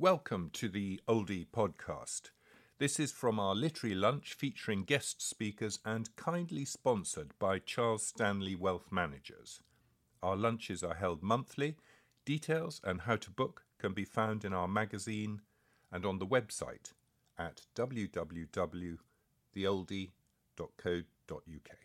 Welcome to the Oldie podcast. This is from our literary lunch featuring guest speakers and kindly sponsored by Charles Stanley Wealth Managers. Our lunches are held monthly. Details and how to book can be found in our magazine and on the website at www.theoldie.co.uk.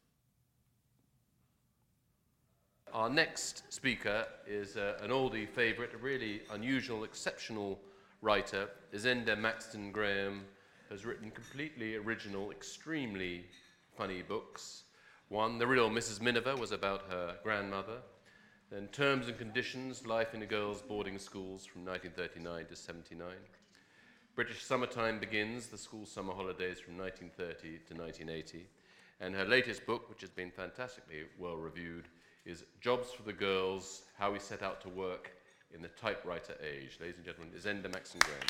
Our next speaker is an oldie favourite, a really unusual, exceptional writer. Zenda Maxton Graham has written completely original, extremely funny books. One, The Real Mrs. Miniver, was about her grandmother. Then Terms and Conditions, Life in a Girls' Boarding Schools from 1939 to 79. British Summertime Begins, The School Summer Holidays from 1930 to 1980. And her latest book, which has been fantastically well reviewed, is Jobs for the Girls, How We Set Out to Work in the Typewriter Age. Ladies and gentlemen, Zenda Maxton Graham.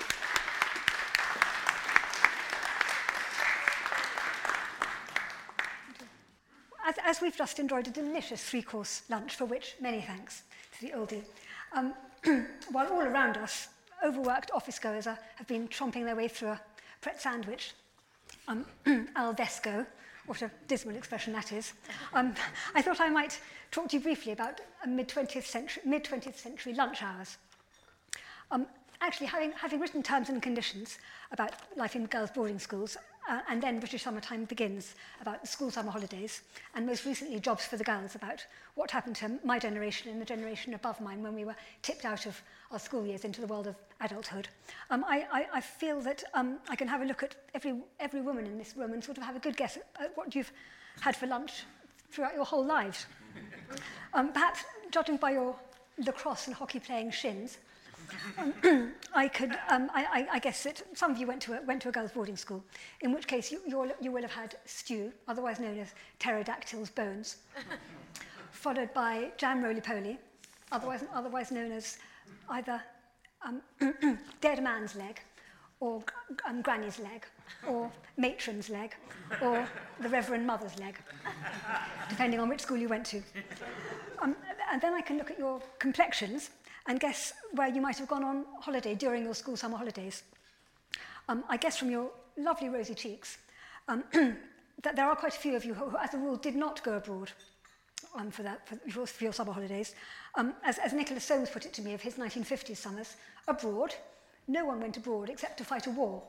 As we've just enjoyed a delicious three-course lunch, for which many thanks to the oldie, while all around us, overworked office-goers have been chomping their way through a Pret sandwich, al desco, what a dismal expression that is. I thought I might talk to you briefly about mid-20th century lunch hours. Actually, having written Terms and Conditions about life in girls' boarding schools, and then British Summertime Begins about the school summer holidays, and most recently Jobs for the Girls about what happened to my generation and the generation above mine when we were tipped out of our school years into the world of adulthood. I feel that I can have a look at every woman in this room and sort of have a good guess at what you've had for lunch throughout your whole lives. Perhaps, judging by your lacrosse and hockey playing shins, I guess that some of you went to a girls' boarding school, in which case you will have had stew, otherwise known as pterodactyl's bones, followed by jam roly-poly, otherwise known as either dead man's leg, or granny's leg, or matron's leg, or the Reverend Mother's leg, depending on which school you went to. And then I can look at your complexions and guess where you might have gone on holiday during your school summer holidays. I guess from your lovely rosy cheeks that there are quite a few of you who, as a rule, did not go abroad for your summer holidays. As Nicholas Soames put it to me of his 1950s summers, abroad, no one went abroad except to fight a war.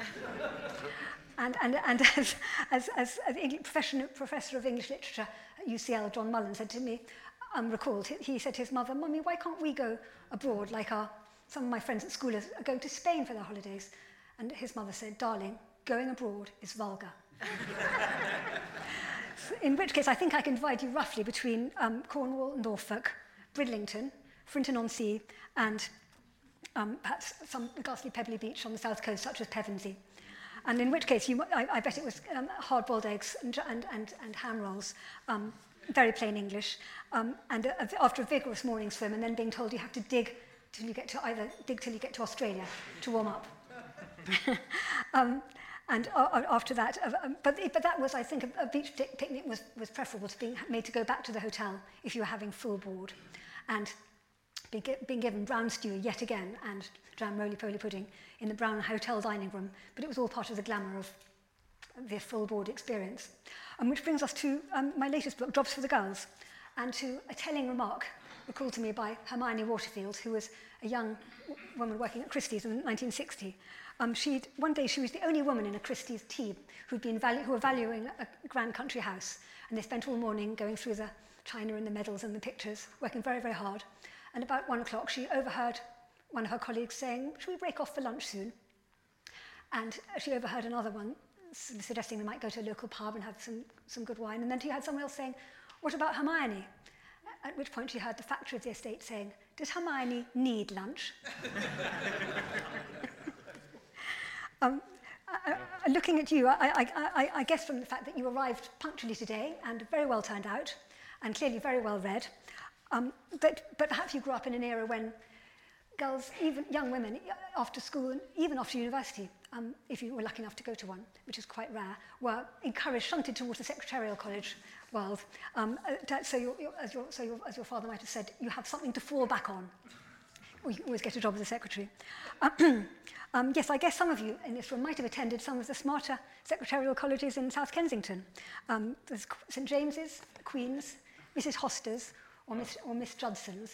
and as Professor of English Literature at UCL, John Mullen, said to me, recalled, he said to his mother, "Mummy, why can't we go abroad like some of my friends at school are going to Spain for their holidays?" And his mother said, "Darling, going abroad is vulgar." In which case, I think I can divide you roughly between Cornwall, Norfolk, Bridlington, Frinton-on-Sea, and perhaps some ghastly pebbly beach on the south coast, such as Pevensey. And in which case, I bet it was hard-boiled eggs and ham rolls, very plain English, and after a vigorous morning swim, and then being told you have to dig till you get to Australia to warm up. And after that, but that was, I think, a beach picnic was preferable to being made to go back to the hotel if you were having full board, and being given brown stew yet again and jam roly-poly pudding in the brown hotel dining room. But it was all part of the glamour of the full board experience. Which brings us to my latest book, Jobs for the Girls, and to a telling remark recalled to me by Hermione Waterfield, who was a young woman working at Christie's in 1960. One day she was the only woman in a Christie's team who were valuing a grand country house, and they spent all morning going through the china and the medals and the pictures, working very, very hard. And about 1 o'clock, she overheard one of her colleagues saying, "Shall we break off for lunch soon?" And she overheard another one suggesting they might go to a local pub and have some good wine. And then she had someone else saying, "What about Hermione?" At which point she heard the factor of the estate saying, "Does Hermione need lunch?" Looking at you, I guess from the fact that you arrived punctually today and very well turned out and clearly very well read, but perhaps you grew up in an era when girls, even young women, after school and even after university, if you were lucky enough to go to one, which is quite rare, were encouraged, shunted towards the secretarial college world. So as your father might have said, you have something to fall back on. or you can always get a job as a secretary. Yes, I guess some of you in this room might have attended some of the smarter secretarial colleges in South Kensington. There's St James's, Queen's, Mrs Hoster's, or Miss Judson's.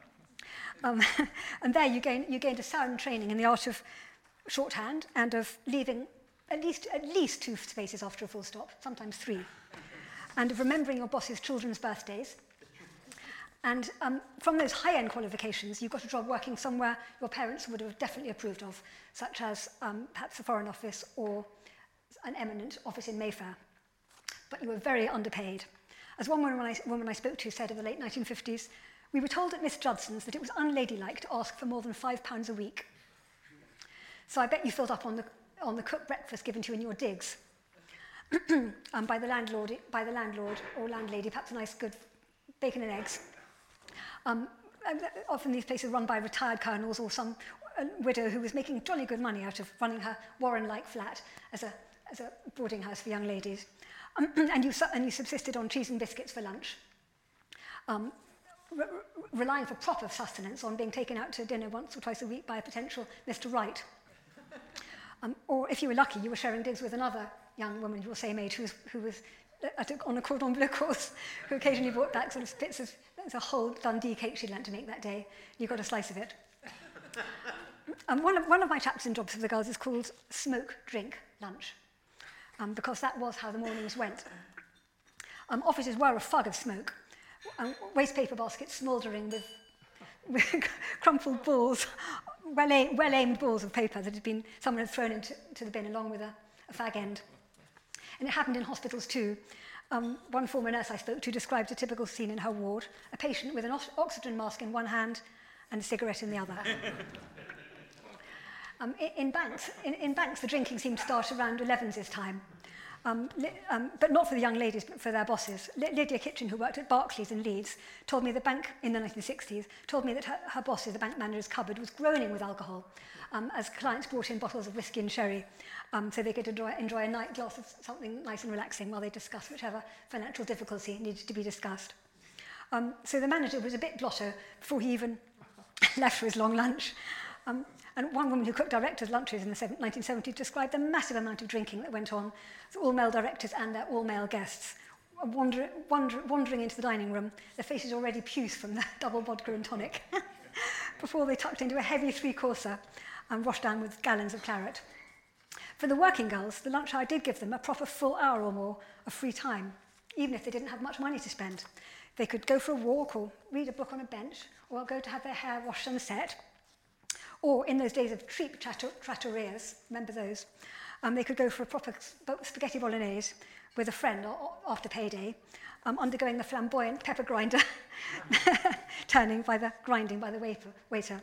And there you gained a sound training in the art of shorthand and of leaving at least 2 spaces after a full stop, sometimes 3, and of remembering your boss's children's birthdays. And from those high-end qualifications, you got a job working somewhere your parents would have definitely approved of, such as perhaps the Foreign Office or an eminent office in Mayfair. But you were very underpaid. As one woman I spoke to said in the late 1950s, we were told at Miss Judson's that it was unladylike to ask for more than £5 a week. So I bet you filled up on the cooked breakfast given to you in your digs by the landlord or landlady, perhaps a nice good bacon and eggs. Often these places run by retired colonels or some widow who was making jolly good money out of running her Warren-like flat as a boarding house for young ladies. And you subsisted on cheese and biscuits for lunch, relying for proper sustenance on being taken out to dinner once or twice a week by a potential Mr. Wright. Or if you were lucky, you were sharing digs with another young woman your same age who was on a cordon bleu course, who occasionally brought back sort of bits of a whole Dundee cake she'd learnt to make that day. You got a slice of it. One of my chapters in Jobs for the Girls is called Smoke, Drink, Lunch, because that was how the mornings went. Offices were a fug of smoke, waste paper baskets smouldering with crumpled balls, well-aimed balls of paper that someone had thrown into the bin along with a fag end. And it happened in hospitals too. One former nurse I spoke to described a typical scene in her ward, a patient with an oxygen mask in one hand and a cigarette in the other. In banks, the drinking seemed to start around 11's time, but not for the young ladies, but for their bosses. Lydia Kitchen, who worked at Barclays in Leeds, told me the bank in the 1960s, told me that her boss's, the bank manager's cupboard, was groaning with alcohol as clients brought in bottles of whiskey and sherry so they could enjoy a night glass of something nice and relaxing while they discussed whichever financial difficulty needed to be discussed. So the manager was a bit blotto before he even left for his long lunch. And one woman who cooked directors' lunches in the 1970s described the massive amount of drinking that went on, with all male directors and their all-male guests wandering into the dining room, their faces already puce from the double vodka and tonic, before they tucked into a heavy 3-courser and washed down with gallons of claret. For the working girls, the lunch hour did give them a proper full hour or more of free time, even if they didn't have much money to spend. They could go for a walk or read a book on a bench, or go to have their hair washed on set. Or in those days of cheap trattorias, remember those, they could go for a proper spaghetti bolognese with a friend after payday, undergoing the flamboyant pepper grinder grinding by the waiter.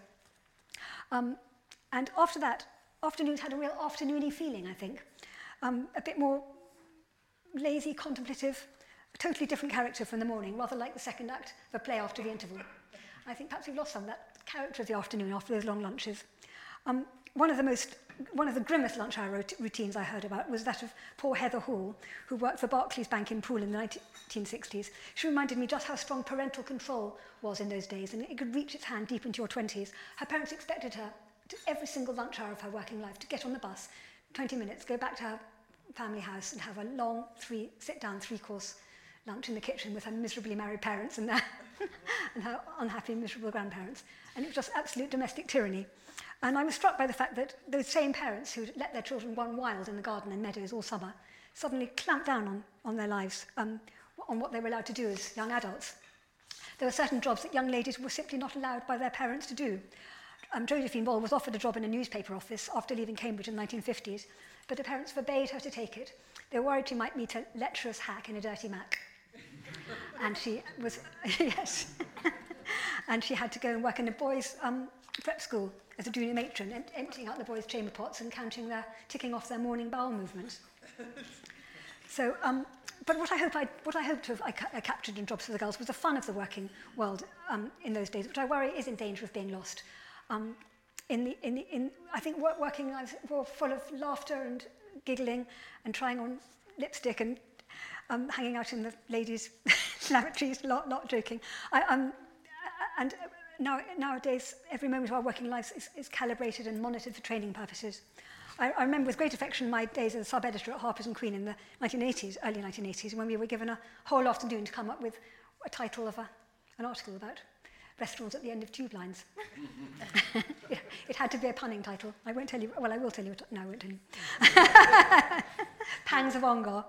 And after that, afternoons had a real afternoony feeling, I think. A bit more lazy, contemplative, a totally different character from the morning, rather like the second act of a play after the interval. I think perhaps we've lost some of that character of the afternoon after those long lunches. One of the grimmest lunch hour routines I heard about was that of poor Heather Hall, who worked for Barclays Bank in Poole in the 1960s. She reminded me just how strong parental control was in those days, and it could reach its hand deep into your 20s. Her parents expected her to every single lunch hour of her working life to get on the bus, 20 minutes, go back to her family house and have a long sit-down 3-course lunch in the kitchen with her miserably married parents and her unhappy, miserable grandparents. And it was just absolute domestic tyranny. And I was struck by the fact that those same parents who'd let their children run wild in the garden and meadows all summer suddenly clamped down on their lives, on what they were allowed to do as young adults. There were certain jobs that young ladies were simply not allowed by their parents to do. Josephine Ball was offered a job in a newspaper office after leaving Cambridge in the 1950s, but her parents forbade her to take it. They were worried she might meet a lecherous hack in a dirty Mac. And she was, yes. And she had to go and work in a boys' prep school as a junior matron, emptying out the boys' chamber pots and ticking off their morning bowel movements. So, but what I hoped to have captured in Jobs for the Girls was the fun of the working world in those days, which I worry is in danger of being lost. I think working lives were full of laughter and giggling and trying on lipstick and hanging out in the ladies' lavatories, not joking. And nowadays, every moment of our working lives is calibrated and monitored for training purposes. I remember with great affection my days as a sub-editor at Harper's and Queen in the 1980s, early 1980s, when we were given a whole afternoon to come up with a title of an article about restaurants at the end of tube lines. It had to be a punning title. I won't tell you. Well, I will tell you. No, I won't tell you. Pangs of Ongar.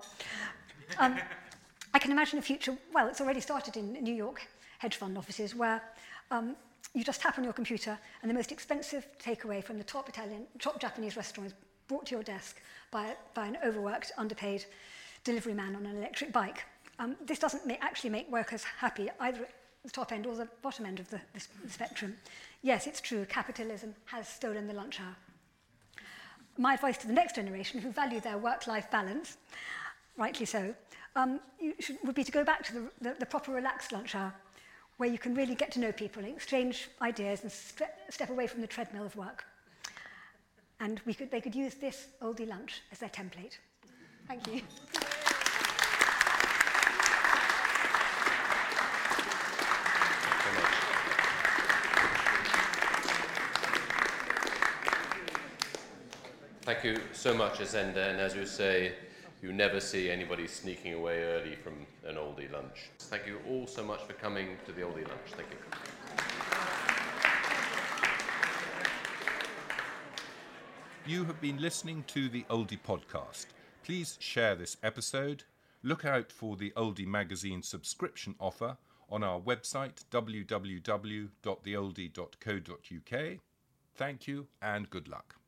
I can imagine a future. Well, it's already started in New York hedge fund offices where you just tap on your computer and the most expensive takeaway from the top Japanese restaurant is brought to your desk by an overworked, underpaid delivery man on an electric bike. This doesn't actually make workers happy, either at the top end or the bottom end of the spectrum. Yes, it's true, capitalism has stolen the lunch hour. My advice to the next generation who value their work-life balance, rightly so, would be to go back to the proper relaxed lunch hour, where you can really get to know people, exchange ideas, and step away from the treadmill of work. And they could use this oldie lunch as their template. Thank you. Thank you so much, Azenda, and as you say, you never see anybody sneaking away early from an oldie lunch. Thank you all so much for coming to the oldie lunch. Thank you. You have been listening to the Oldie Podcast. Please share this episode. Look out for the Oldie magazine subscription offer on our website www.theoldie.co.uk. Thank you and good luck.